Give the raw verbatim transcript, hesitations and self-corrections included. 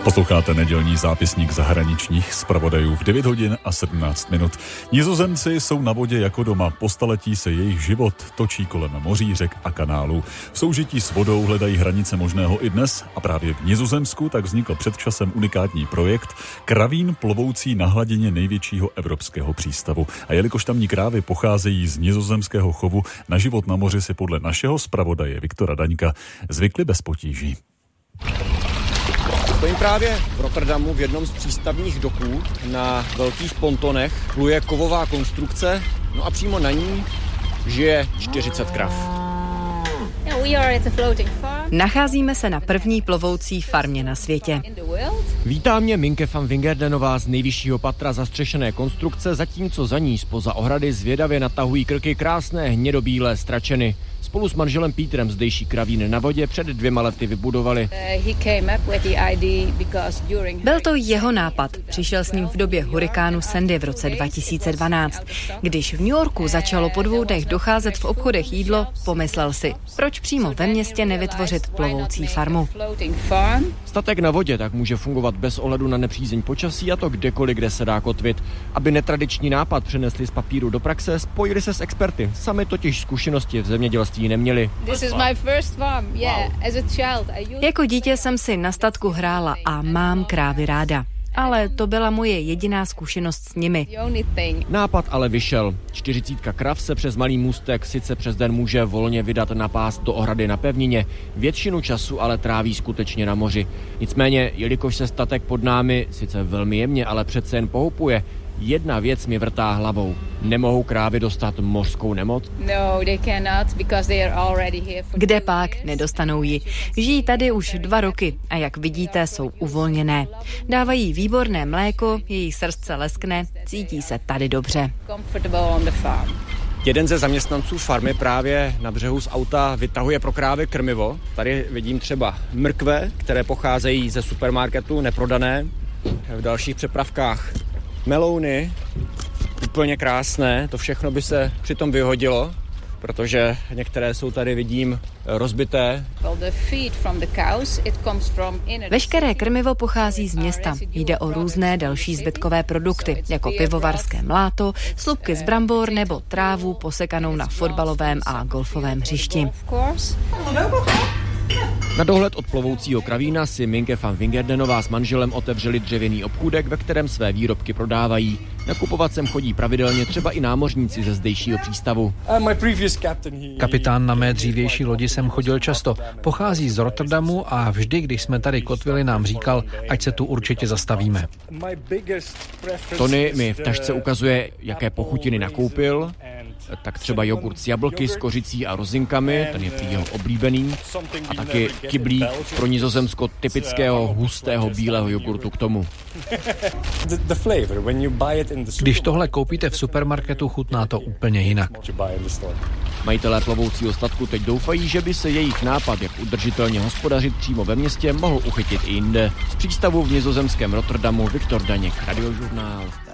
Posloucháte nedělní zápisník zahraničních zpravodajů v devět hodin a sedmnáct minut. Nizozemci jsou na vodě jako doma. Po staletí se jejich život točí kolem moří, řek a kanálů. V soužití s vodou hledají hranice možného i dnes a právě v Nizozemsku tak vznikl před časem unikátní projekt Kravín plovoucí na hladině největšího evropského přístavu. A jelikož tamní krávy pocházejí z nizozemského chovu, na život na moři si podle našeho zpravodaje Viktora Daňka zvykli bez potíží. Stojím právě v Rotterdamu v jednom z přístavních doků. Na velkých pontonech pluje kovová konstrukce, no a přímo na ní žije čtyřicet krav. Nacházíme se na první plovoucí farmě na světě. Vítá mě Minke van Wingerdenová z nejvyššího patra zastřešené konstrukce, zatímco za ní zpoza ohrady zvědavě natahují krky krásné hnědobílé stračeny. Spolu s manželem Petrem zdejší kravín na vodě před dvěma lety vybudovali. Byl to jeho nápad. Přišel s ním v době hurikánu Sandy v roce dva tisíce dvanáct. Když v New Yorku začalo po dvou dnech docházet v obchodech jídlo, pomyslel si, proč přímo ve městě nevytvořit plovoucí farmu. Statek na vodě tak může fungovat bez ohledu na nepřízeň počasí, a to kdekoliv, kde se dá kotvit. Aby netradiční nápad přenesli z papíru do praxe, spojili se s experty. Sami totiž zkušenosti v zemědělství neměli. Jako dítě jsem si na statku hrála a mám krávy ráda. Ale to byla moje jediná zkušenost s nimi. Nápad ale vyšel. Čtyřicítka krav se přes malý můstek sice přes den může volně vydat na pás do ohrady na pevnině, většinu času ale tráví skutečně na moři. Nicméně, jelikož se statek pod námi sice velmi jemně, ale přece jen pohupuje, jedna věc mi vrtá hlavou. Nemohou krávy dostat mořskou nemoc? Kde pak, nedostanou ji. Žijí tady už dva roky a jak vidíte, jsou uvolněné. Dávají výborné mléko, jejich srst se leskne, cítí se tady dobře. Jeden ze zaměstnanců farmy právě na břehu z auta vytahuje pro krávy krmivo. Tady vidím třeba mrkve, které pocházejí ze supermarketu, neprodané. V dalších přepravkách melouny, úplně krásné, to všechno by se přitom vyhodilo, protože některé jsou tady, vidím, rozbité. Veškeré krmivo pochází z města. Jde o různé další zbytkové produkty, jako pivovarské mláto, slupky z brambor nebo trávu posekanou na fotbalovém a golfovém hřišti. Na dohled od plovoucího kravína si Minke van Wingerdenová s manželem otevřeli dřevěný obchůdek, ve kterém své výrobky prodávají. Nakupovat sem chodí pravidelně třeba i námořníci ze zdejšího přístavu. Kapitán na mé dřívější lodi sem chodil často. Pochází z Rotterdamu a vždy, když jsme tady kotvili, nám říkal, ať se tu určitě zastavíme. Tony mi v tašce ukazuje, jaké pochutiny nakoupil. Tak třeba jogurt s jablky, s kořicí a rozinkami, ten je prý jeho oblíbený. A taky kyblík pro Nizozemsko typického hustého bílého jogurtu k tomu. Když tohle koupíte v supermarketu, chutná to úplně jinak. Majitelé plovoucího statku teď doufají, že by se jejich nápad, jak udržitelně hospodařit přímo ve městě, mohl uchytit i jinde. Z přístavu v nizozemském Rotterdamu Viktor Daněk, Radiožurnál.